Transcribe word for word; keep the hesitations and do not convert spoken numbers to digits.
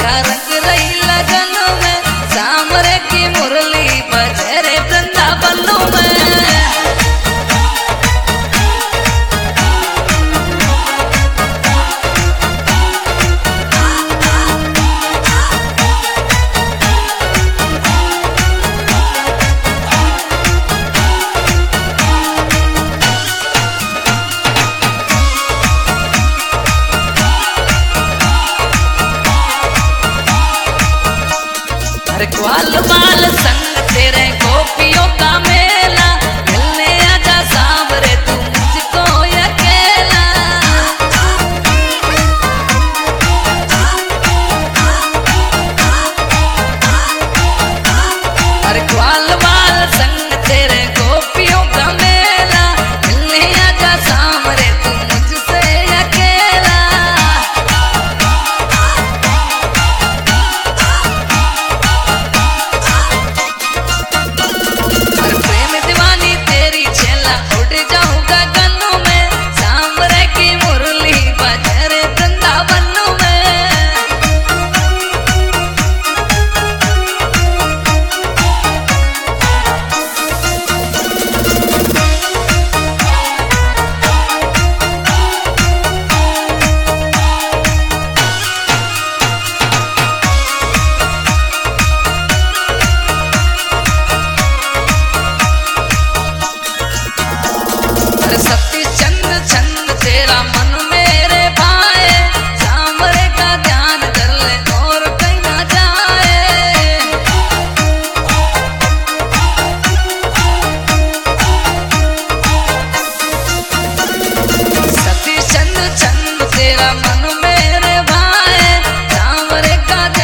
देखा रंग रही लगन में सामरे की मुरली बजे रे वृंदावन में। ग्वाल बाल संग तेरे गोपियों का मेला मिलने आजा सांवरे तू मुझको अकेला। अरे ग्वाल बाल संग तेरे गोपियों का मेला मिलने आजा सांवरे तू मुझसे अकेला। सती चंद चंद तेरा मन मेरे भाए सांवरे का ध्यान कर ले और कहीं ना जाए। सती चंद चंद तेरा मन मेरे भाए सांवरे का